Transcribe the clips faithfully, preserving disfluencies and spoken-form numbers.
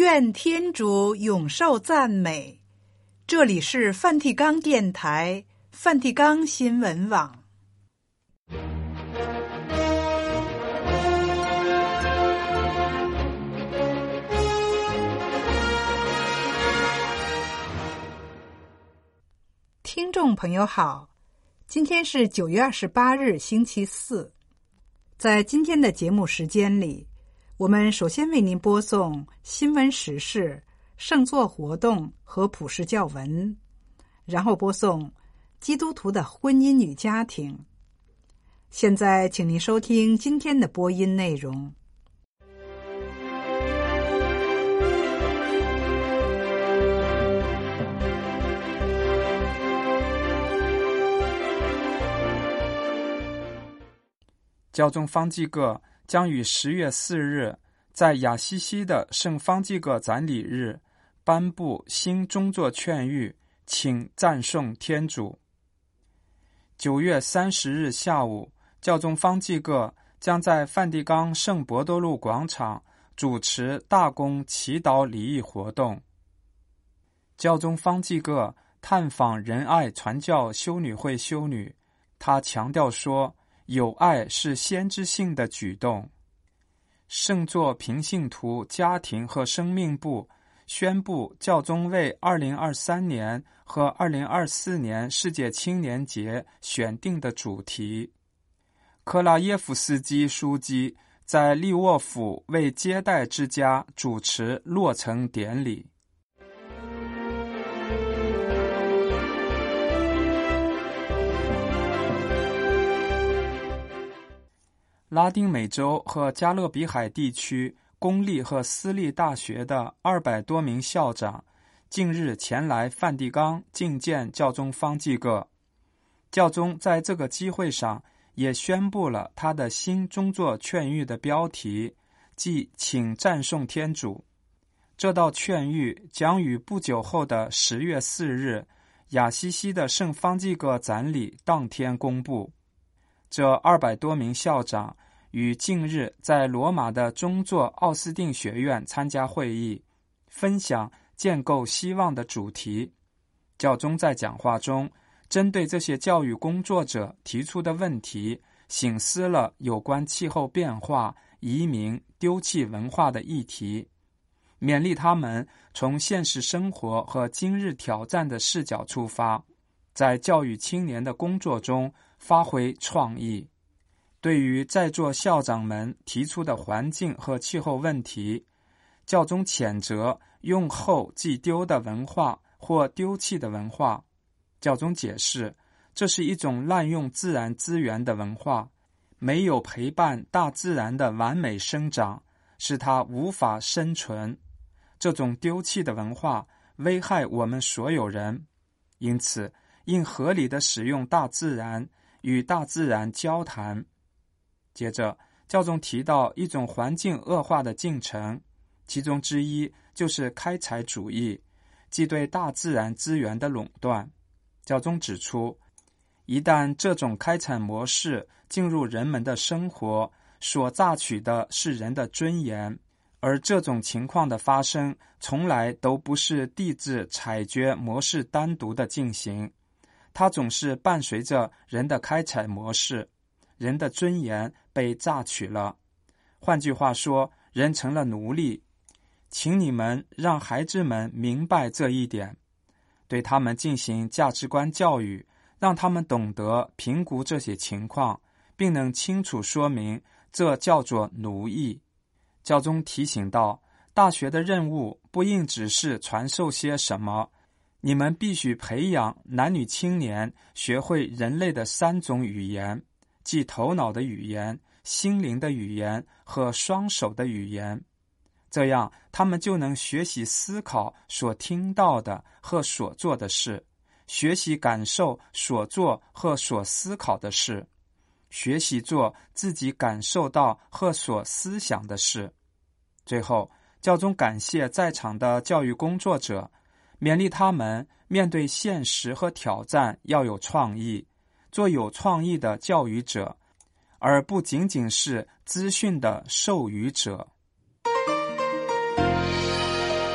愿天主永受赞美。这里是梵蒂冈电台、梵蒂冈新闻网。听众朋友好，今天是九月二十八日，星期四。在今天的节目时间里，我们首先为您播送新闻时事、圣座活动和普世教文，然后播送基督徒的婚姻与家庭。现在请您收听今天的播音内容。 教宗方济各将于十月四日在亚西西的圣方济各展礼日颁布新宗座劝谕，请赞颂天主。九月三十日下午，教宗方济各将在梵蒂冈圣伯多禄广场主持大公祈祷礼仪活动。教宗方济各探访仁爱传教修女会修女，他强调说，有爱是先知性的举动。圣座平信徒家庭和生命部宣布，教宗为二零二三年和二零二四年世界青年节选定的主题。克拉耶夫斯基书记在利沃夫为接待之家主持落成典礼。拉丁美洲和加勒比海地区公立和私立大学的二百多名校长近日前来梵蒂冈觐见教宗方济各。教宗在这个机会上也宣布了他的新宗座劝谕的标题，即请赞颂天主。这道劝谕将于不久后的十月四日亚西西的圣方济各展礼当天公布。这二百多名校长于近日在罗马的宗座奥斯定学院参加会议，分享建构希望的主题。教宗在讲话中针对这些教育工作者提出的问题，省思了有关气候变化、移民、丢弃文化的议题，勉励他们从现实生活和今日挑战的视角出发，在教育青年的工作中发挥创意。对于在座校长们提出的环境和气候问题，教宗谴责用后即丢的文化或丢弃的文化。教宗解释，这是一种滥用自然资源的文化，没有陪伴大自然的完美生长，使它无法生存。这种丢弃的文化危害我们所有人，因此应合理地使用大自然，与大自然交谈。接着，教宗提到一种环境恶化的进程，其中之一就是开采主义，即对大自然资源的垄断。教宗指出，一旦这种开采模式进入人们的生活，所榨取的是人的尊严，而这种情况的发生从来都不是地质采掘模式单独的进行，它总是伴随着人的开采模式，人的尊严被榨取了。换句话说，人成了奴隶。请你们让孩子们明白这一点，对他们进行价值观教育，让他们懂得评估这些情况，并能清楚说明这叫做奴役。教宗提醒道，大学的任务不应只是传授些什么，你们必须培养男女青年学会人类的三种语言，即头脑的语言、心灵的语言和双手的语言。这样他们就能学习思考所听到的和所做的事，学习感受所做和所思考的事，学习做自己感受到和所思想的事。最后，教宗感谢在场的教育工作者，勉励他们面对现实和挑战要有创意，做有创意的教育者，而不仅仅是资讯的授予者。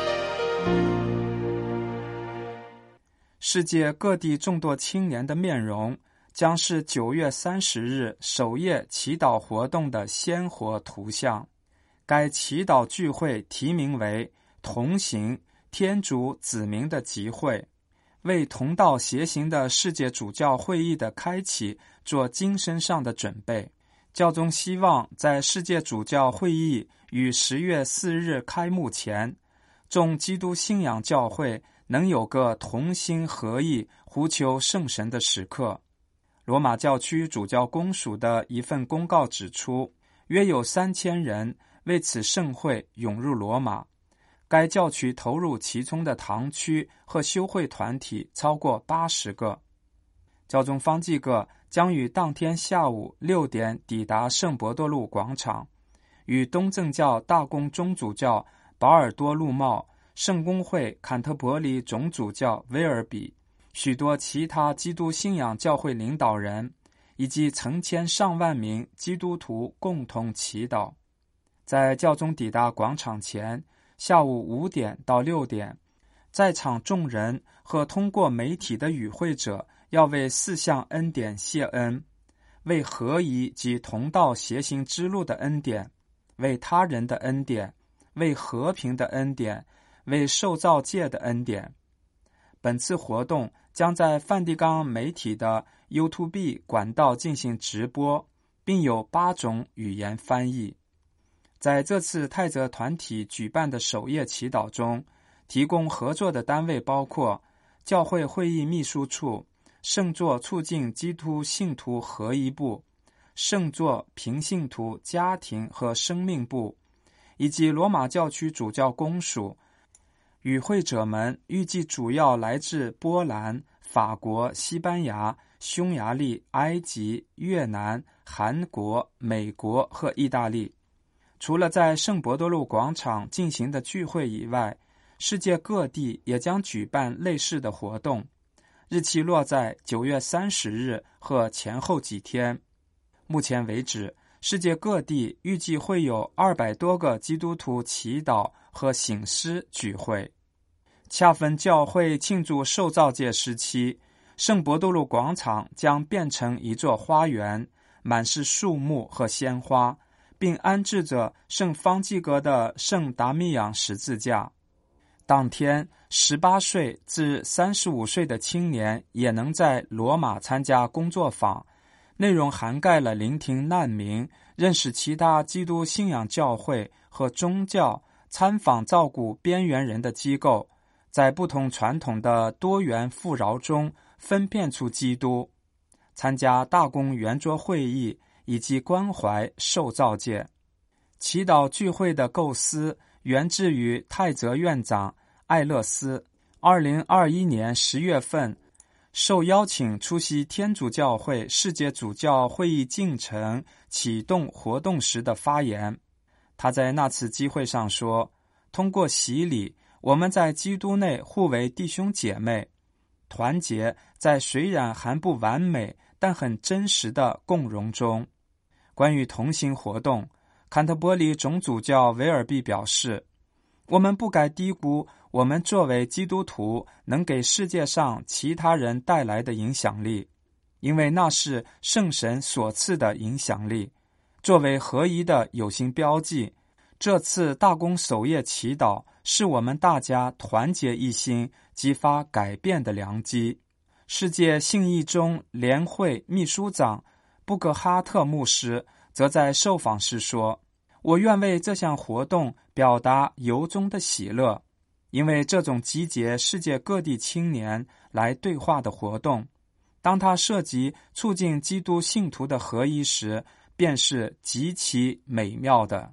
世界各地众多青年的面容将是九月三十日首夜祈祷活动的鲜活图像。该祈祷聚会题名为同行天主子民的集会，为同道协行的世界主教会议的开启做精神上的准备。教宗希望在世界主教会议于十月四日开幕前，众基督信仰教会能有个同心合意呼求圣神的时刻。罗马教区主教公署的一份公告指出，约有三千人为此盛会涌入罗马，该教区投入其中的堂区和修会团体超过八十个。教宗方济各将于当天下午六点抵达圣伯多禄广场，与东正教大公宗主教保尔多禄茂、圣公会坎特伯里总主教威尔比、许多其他基督信仰教会领导人以及成千上万名基督徒共同祈祷。在教宗抵达广场前，下午五点到六点，在场众人和通过媒体的与会者要为四项恩典谢恩：为合一及同道协行之路的恩典，为他人的恩典，为和平的恩典，为受造界的恩典。本次活动将在梵蒂冈媒体的 YouTube 管道进行直播，并有八种语言翻译。在这次泰泽团体举办的首夜祈祷中，提供合作的单位包括教会会议秘书处、圣座促进基督信徒合一部、圣座平信徒家庭和生命部，以及罗马教区主教公署。与会者们预计主要来自波兰、法国、西班牙、匈牙利、埃及、越南、韩国、美国和意大利。除了在圣伯多禄广场进行的聚会以外，世界各地也将举办类似的活动，日期落在九月三十日和前后几天。目前为止，世界各地预计会有二百多个基督徒祈祷和醒思聚会。恰逢教会庆祝受造界时期，圣伯多禄广场将变成一座花园，满是树木和鲜花，并安置着圣方济各的圣达米昂十字架。当天，十八岁至三十五岁的青年也能在罗马参加工作坊，内容涵盖了聆听难民、认识其他基督信仰教会和宗教、参访照顾边缘人的机构，在不同传统的多元富饶中分辨出基督，参加大公圆桌会议以及关怀受造界。祈祷聚会的构思源自于泰泽院长艾勒斯二零二一年十月份受邀请出席天主教会世界主教会议进程启动活动时的发言。他在那次机会上说，通过洗礼，我们在基督内互为弟兄姐妹，团结在虽然还不完美但很真实的共荣中。关于同行活动，坎特伯里总主教维尔毕表示，我们不该低估我们作为基督徒能给世界上其他人带来的影响力，因为那是圣神所赐的影响力。作为合一的有形标记，这次大公守夜祈祷是我们大家团结一心、激发改变的良机。世界信义中联会秘书长布格哈特牧师则在受访时说，我愿为这项活动表达由衷的喜乐，因为这种集结世界各地青年来对话的活动，当它涉及促进基督信徒的合一时，便是极其美妙的。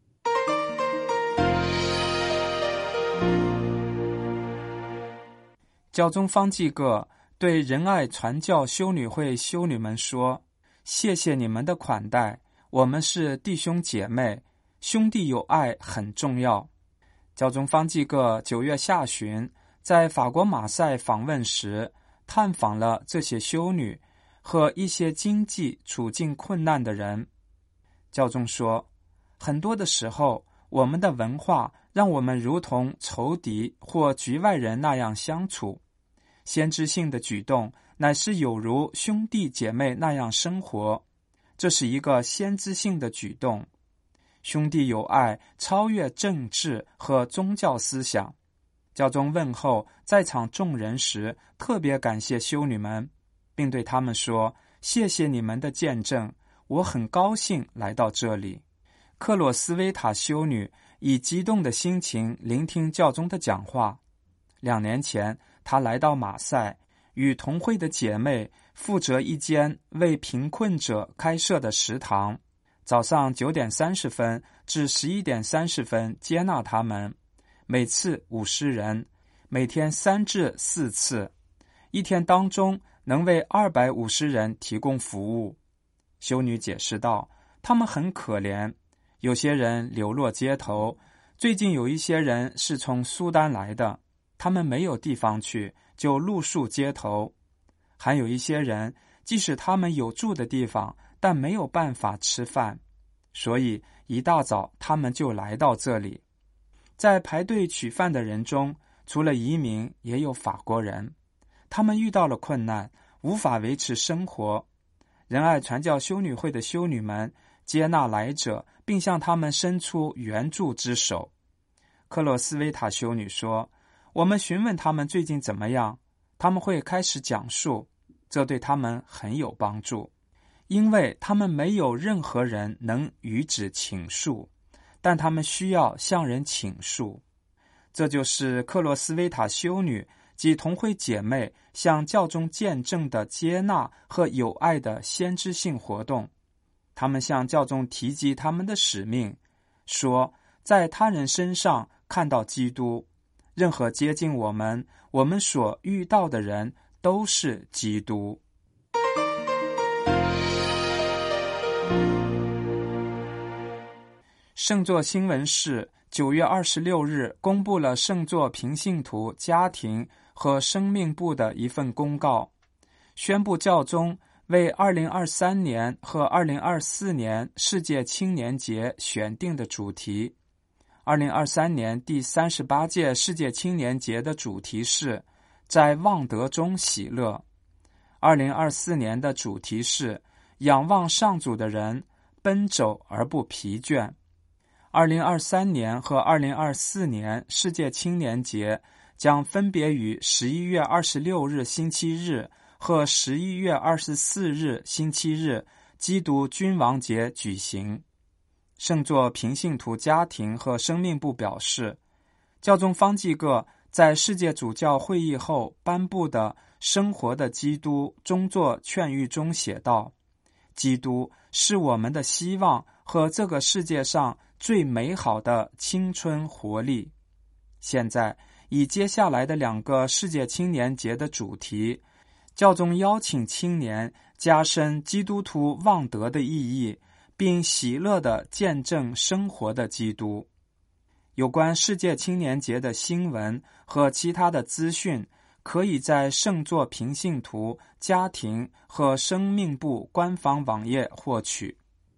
教宗方济各对仁爱传教修女会修女们说，谢谢你们的款待，我们是弟兄姐妹，兄弟有爱很重要。教宗方济各九月下旬在法国马赛访问时，探访了这些修女和一些经济处境困难的人。教宗说，很多的时候，我们的文化让我们如同仇敌或局外人那样相处。 先知性的举动乃是有如兄弟姐妹那样生活，这是一个先知性的举动。兄弟友爱超越政治和宗教思想。教宗问候在场众人时，特别感谢修女们，并对他们说：谢谢你们的见证，我很高兴来到这里。克洛斯维塔修女以激动的心情聆听教宗的讲话。两年前，她来到马赛，与同会的姐妹负责一间为贫困者开设的食堂，早上九点三十分至十一点三十分接纳他们，每次五十人，每天三至四次，一天当中能为二百五十人提供服务。修女解释道，他们很可怜，有些人流落街头，最近有一些人是从苏丹来的，他们没有地方去，就露宿街头。还有一些人，即使他们有住的地方，但没有办法吃饭，所以一大早他们就来到这里。在排队取饭的人中，除了移民，也有法国人。他们遇到了困难，无法维持生活。仁爱传教修女会的修女们接纳来者，并向他们伸出援助之手。克洛斯维塔修女说，我们询问他们最近怎么样，他们会开始讲述，这对他们很有帮助，因为他们没有任何人能与之倾诉，但他们需要向人倾诉。这就是克洛斯维塔修女及同会姐妹向教宗见证的接纳和友爱的先知性活动。他们向教宗提及他们的使命，说在他人身上看到基督，任何接近我们我们所遇到的人都是基督。圣座新闻室九月二十六日公布了圣座平信徒家庭和生命部的一份公告，宣布教宗为二零二三年和二零二四年世界青年节选定的主题。二零二三年第三十八届世界青年节的主题是在望德中喜乐。二零二四年的主题是仰望上主的人，奔走而不疲倦。二零二三年和二零二四年世界青年节将分别于十一月二十六日星期日和十一月二十四日星期日基督君王节举行。圣座平信徒家庭和生命部表示，教宗方济各在世界主教会议后颁布的生活的基督中作劝谕中写道，基督是我们的希望和这个世界上最美好的青春活力。现在以接下来的两个世界青年节的主题，教宗邀请青年加深基督徒望德的意义，并喜乐地见证生活的基督。有关世界青年节的新闻和其他的资讯，可以在圣座平信徒家庭和生命部官方网页获取。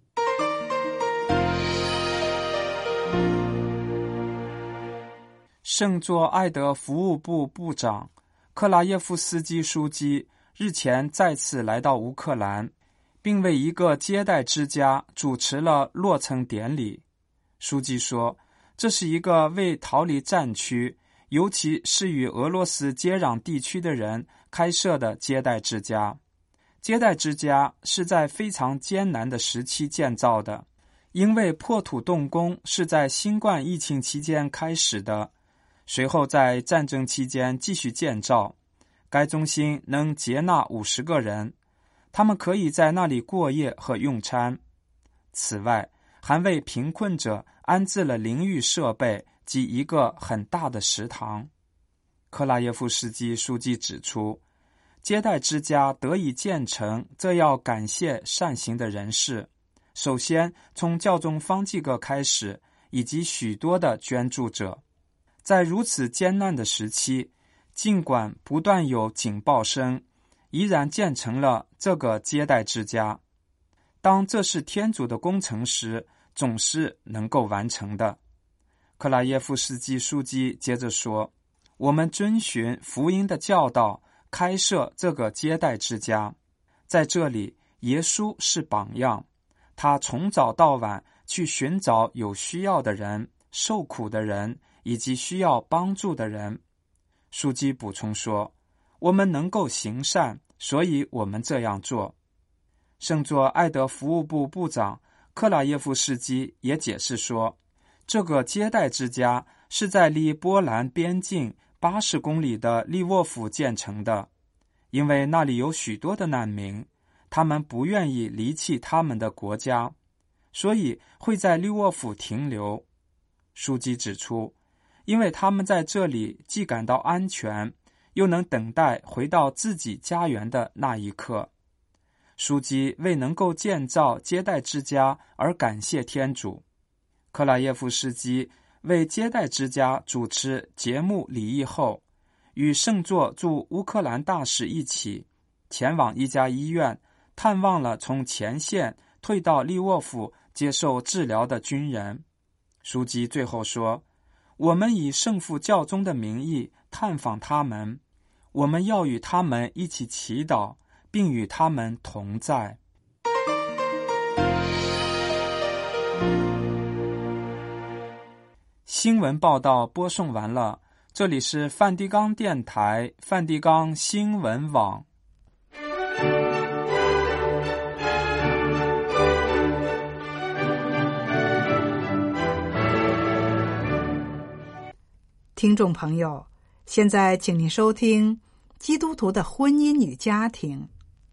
圣座爱德服务部部长克拉耶夫斯基书记日前再次来到乌克兰，并为一个接待之家主持了落成典礼。书记说，这是一个为逃离战区，尤其是与俄罗斯接壤地区的人开设的接待之家。接待之家是在非常艰难的时期建造的，因为破土动工是在新冠疫情期间开始的，随后在战争期间继续建造。该中心能接纳五十个人，他们可以在那里过夜和用餐。此外，还为贫困者安置了淋浴设备及一个很大的食堂。克拉耶夫斯基书记指出，接待之家得以建成，这要感谢善行的人士，首先从教宗方济各开始，以及许多的捐助者。在如此艰难的时期，尽管不断有警报声，依然建成了这个接待之家。当这是天主的工程时，总是能够完成的。克拉耶夫斯基书记接着说，我们遵循福音的教导， 开设这个接待之家。在这里，耶稣是榜样，他从早到晚去寻找有需要的人、受苦的人以及需要帮助的人。书记补充说，我们能够行善，所以我们这样做。圣座爱德服务部部长克拉耶夫斯基也解释说，这个接待之家是在离波兰边境八十公里的利沃夫建成的，因为那里有许多的难民，他们不愿意离弃他们的国家，所以会在利沃夫停留。书记指出，因为他们在这里既感到安全，又能等待回到自己家园的那一刻。书记为能够建造接待之家而感谢天主。克拉耶夫斯基为接待之家主持节目礼仪后，与圣座驻乌克兰大使一起前往一家医院，探望了从前线退到利沃夫接受治疗的军人。书记最后说，我们以圣父教宗的名义探访他们，我们要与他们一起祈祷，并与他们同在。新闻报道播送完了，这里是梵蒂冈电台梵蒂冈新闻网。 听众朋友，现在请您收听基督徒的婚姻与家庭。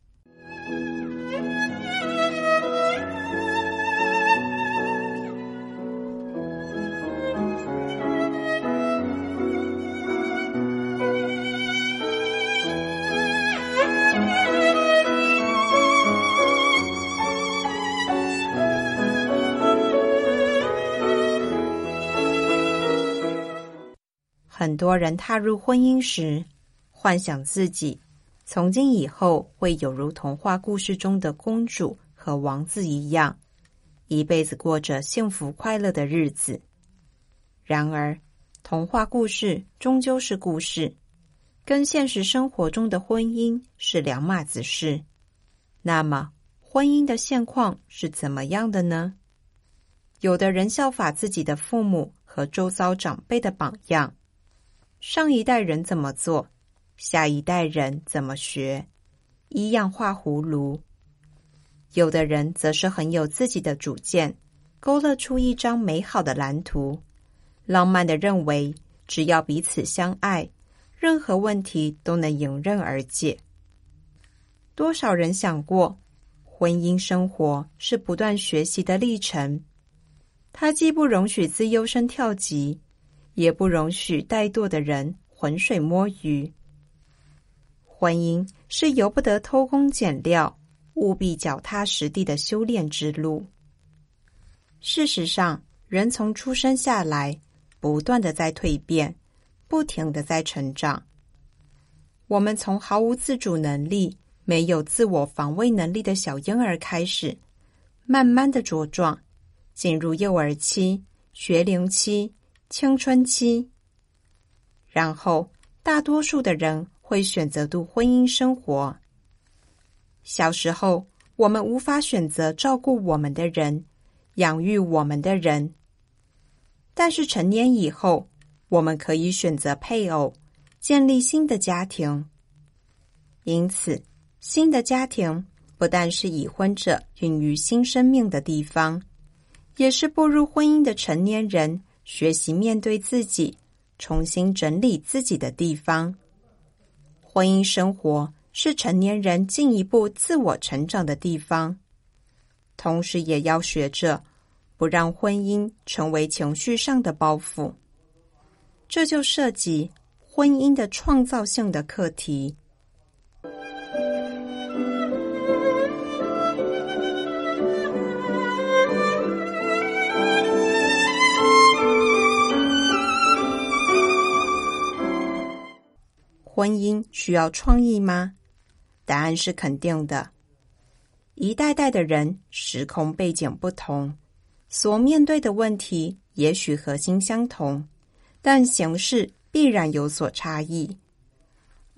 很多人踏入婚姻时，幻想自己从今以后会有如童话故事中的公主和王子一样，一辈子过着幸福快乐的日子。然而，童话故事终究是故事，跟现实生活中的婚姻是两码子事。那么，婚姻的现况是怎么样的呢？有的人效法自己的父母和周遭长辈的榜样，上一代人怎么做，下一代人怎么学，一样画葫芦。有的人则是很有自己的主见，勾勒出一张美好的蓝图，浪漫地认为只要彼此相爱，任何问题都能迎刃而解。多少人想过，婚姻生活是不断学习的历程，它既不容许自优生跳级，也不容许怠惰的人浑水摸鱼。婚姻是由不得偷工减料，务必脚踏实地的修炼之路。事实上，人从出生下来，不断的在蜕变，不停的在成长。我们从毫无自主能力、没有自我防卫能力的小婴儿开始，慢慢的茁壮，进入幼儿期、学龄期、青春期。然后，大多数的人会选择度婚姻生活。小时候，我们无法选择照顾我们的人，养育我们的人。但是成年以后，我们可以选择配偶，建立新的家庭。因此，新的家庭不但是已婚者孕育新生命的地方，也是步入婚姻的成年人学习面对自己、重新整理自己的地方。婚姻生活是成年人进一步自我成长的地方，同时也要学着不让婚姻成为情绪上的包袱。这就涉及婚姻的创造性的课题。婚姻需要创意吗？答案是肯定的。一代代的人，时空背景不同，所面对的问题也许核心相同，但形式必然有所差异。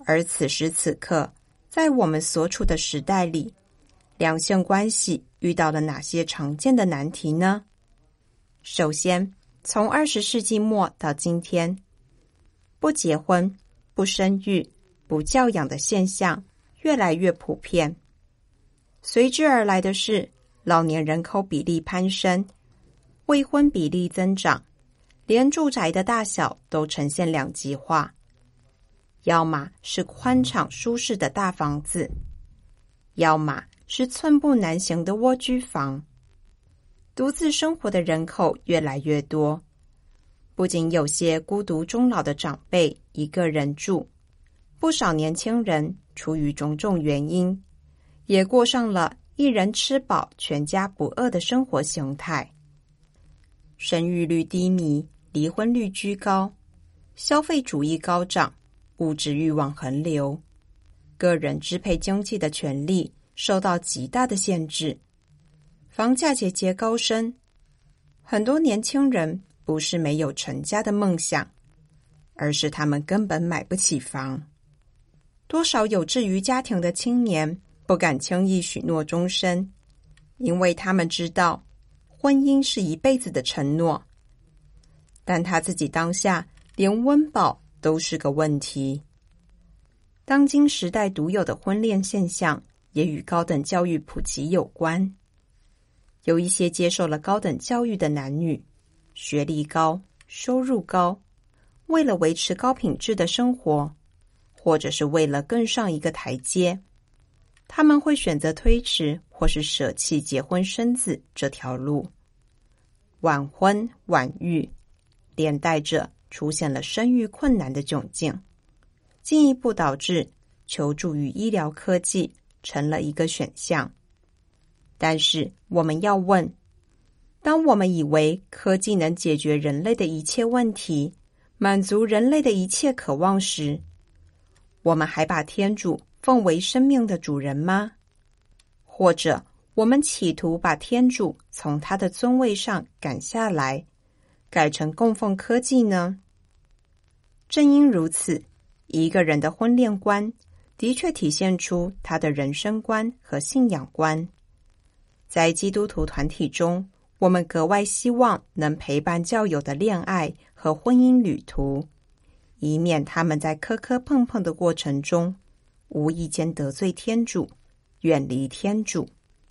而此时此刻，在我们所处的时代里，两性关系遇到了哪些常见的难题呢？首先，从二十世纪末到今天，不结婚、不生育、不教养的现象越来越普遍，随之而来的是老年人口比例攀升，未婚比例增长，连住宅的大小都呈现两极化，要么是宽敞舒适的大房子，要么是寸步难行的蜗居房。独自生活的人口越来越多，不仅有些孤独终老的长辈一个人住，不少年轻人出于种种原因，也过上了一人吃饱全家不饿的生活形态。生育率低迷，离婚率居高，消费主义高涨，物质欲望横流，个人支配经济的权利受到极大的限制，房价节节高升。很多年轻人不是没有成家的梦想，而是他们根本买不起房。多少有志于家庭的青年不敢轻易许诺终身，因为他们知道婚姻是一辈子的承诺，但他自己当下连温饱都是个问题。当今时代独有的婚恋现象也与高等教育普及有关。有一些接受了高等教育的男女，学历高，收入高，为了维持高品质的生活，或者是为了更上一个台阶，他们会选择推迟或是舍弃结婚生子这条路。晚婚晚育，连带着出现了生育困难的窘境，进一步导致求助于医疗科技成了一个选项。但是我们要问，当我们以为科技能解决人类的一切问题，满足人类的一切渴望时，我们还把天主奉为生命的主人吗？或者我们企图把天主从他的尊位上赶下来，改成供奉科技呢？正因如此，一个人的婚恋观的确体现出他的人生观和信仰观。在基督徒团体中，我们格外希望能陪伴教友的恋爱和婚姻旅途，以免他们在磕磕碰碰的过程中无意间得罪天主，远离天主。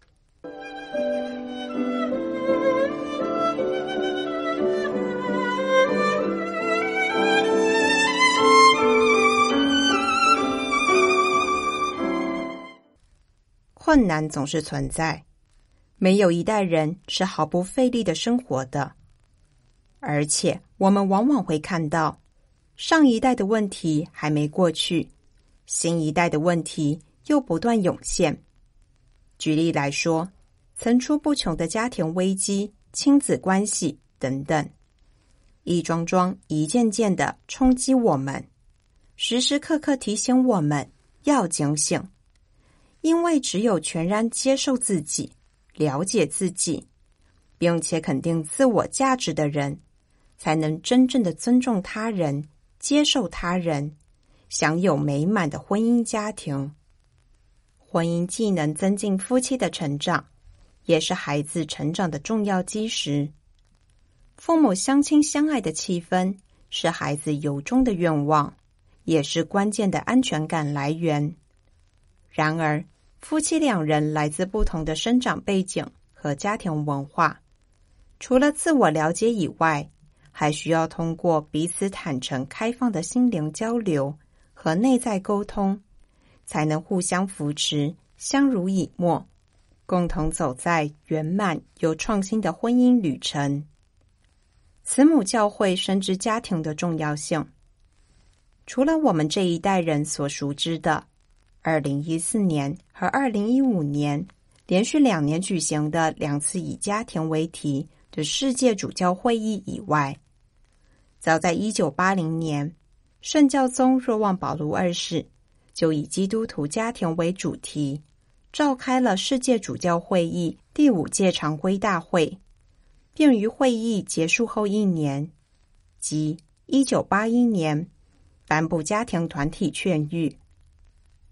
困难总是存在，没有一代人是毫不费力的生活的，而且我们往往会看到，上一代的问题还没过去，新一代的问题又不断涌现。举例来说，层出不穷的家庭危机、亲子关系等等，一桩桩一件件的冲击我们，时时刻刻提醒我们要警醒，因为只有全然接受自己、了解自己，并且肯定自我价值的人，才能真正的尊重他人、接受他人，享有美满的婚姻家庭。婚姻既能增进夫妻的成长，也是孩子成长的重要基石。父母相亲相爱的气氛是孩子由衷的愿望，也是关键的安全感来源。然而，夫妻两人来自不同的生长背景和家庭文化，除了自我了解以外，还需要通过彼此坦诚开放的心灵交流和内在沟通，才能互相扶持，相濡以沫，共同走在圆满又创新的婚姻旅程。慈母教会深知家庭的重要性。除了我们这一代人所熟知的二零一四年和二零一五年连续两年举行的两次以家庭为题的世界主教会议以外，早在一九八零年，圣教宗若望保禄二世就以基督徒家庭为主题，召开了世界主教会议第五届常规大会，并于会议结束后一年，即一九八一年，颁布家庭团体劝谕，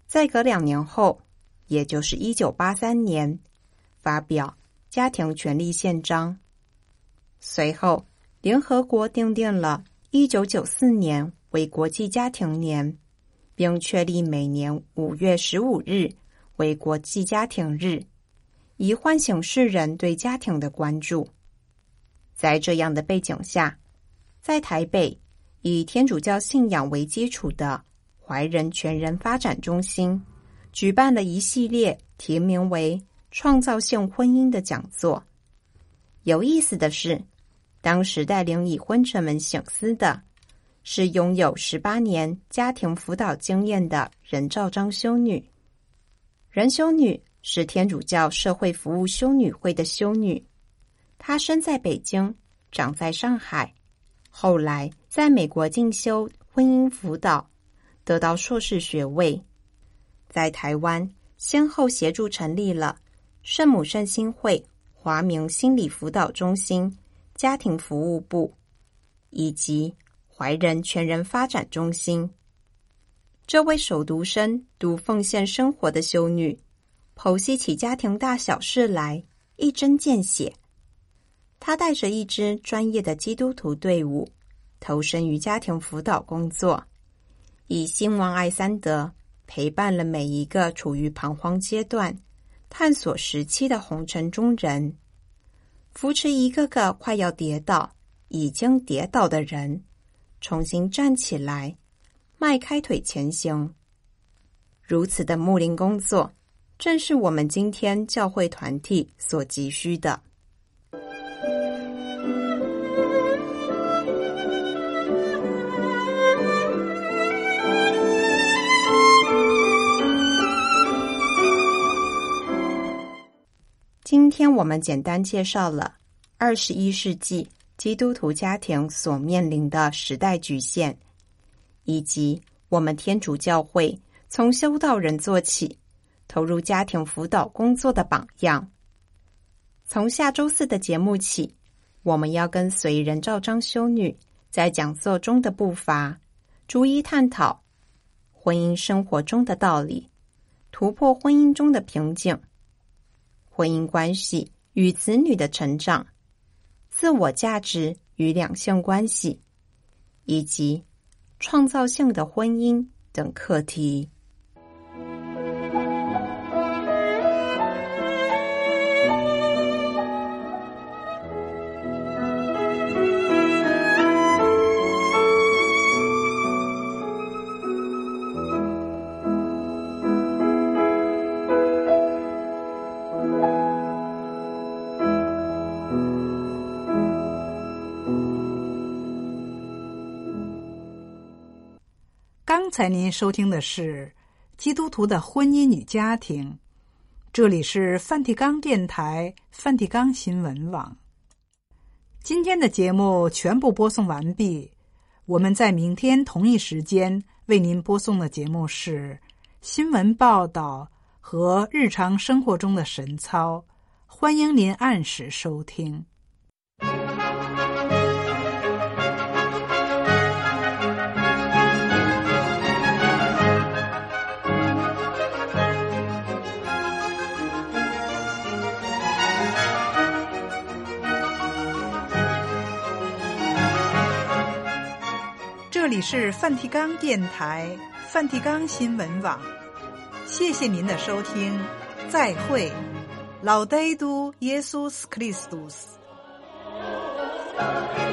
再隔两年后，也就是一九八三年，发表《家庭权利宪章》。随后，联合国订定了一九九四年为国际家庭年，并确立每年五月十五日为国际家庭日，以唤醒世人对家庭的关注。在这样的背景下，在台北以天主教信仰为基础的怀仁全人发展中心举办了一系列题名为《创造性婚姻》的讲座。有意思的是，当时带领已婚者们省思的是拥有十八年家庭辅导经验的任兆章修女。任修女是天主教社会服务修女会的修女，她生在北京，长在上海，后来在美国进修婚姻辅导，得到硕士学位。在台湾先后协助成立了圣母圣心会华明心理辅导中心家庭服务部，以及怀仁全人发展中心。这位守独身、独奉献生活的修女，剖析起家庭大小事来一针见血。她带着一支专业的基督徒队伍，投身于家庭辅导工作，以兴旺爱三德陪伴了每一个处于彷徨阶段、探索时期的红尘中人，扶持一个个快要跌倒、已经跌倒的人，重新站起来，迈开腿前行。如此的牧灵工作，正是我们今天教会团体所急需的。今天我们简单介绍了二十一世纪基督徒家庭所面临的时代局限，以及我们天主教会从修道人做起，投入家庭辅导工作的榜样。从下周四的节目起，我们要跟随任兆章修女在讲座中的步伐，逐一探讨婚姻生活中的道理，突破婚姻中的瓶颈，婚姻关系与子女的成长，自我价值与两性关系，以及创造性的婚姻等课题。 刚才您收听的是基督徒的婚姻与家庭，这里是梵蒂冈电台梵蒂冈新闻网。今天的节目全部播送完毕，我们在明天同一时间为您播送的节目是新闻报道和日常生活中的神操，欢迎您按时收听。这里是梵蒂冈电台梵蒂冈新闻网，谢谢您的收听，再会。Laudetur Jesus Christus。